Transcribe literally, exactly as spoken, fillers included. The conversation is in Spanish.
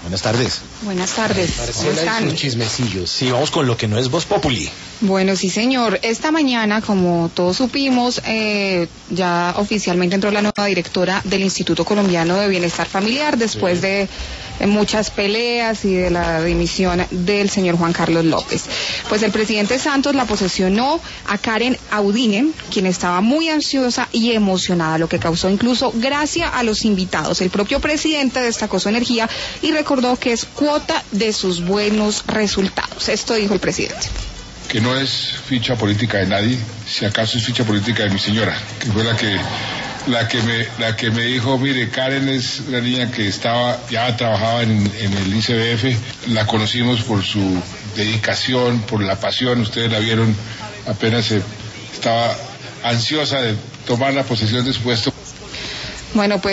Buenas tardes. Buenas tardes. ¿Cómo están? Sus chismecillos. Sí, vamos con lo que no es Voz Populi. Bueno, sí, señor. Esta mañana, como todos supimos, eh, ya oficialmente entró la nueva directora del Instituto Colombiano de Bienestar Familiar, después sí. de eh, muchas peleas y de la dimisión del señor Juan Carlos López. Pues el presidente Santos la posesionó a Karen Audine, quien estaba muy ansiosa y emocionada, lo que causó incluso gracia a los invitados. El propio presidente destacó su energía y recordó que es cuota de sus buenos resultados. Esto dijo el presidente. Que no es ficha política de nadie, si acaso es ficha política de mi señora, que fue la que la que me la que me dijo, mire, Karen es una niña que estaba ya trabajaba en, en el I C B F, la conocimos por su dedicación, por la pasión, ustedes la vieron, apenas se, estaba ansiosa de tomar la posesión de su puesto. Bueno, pues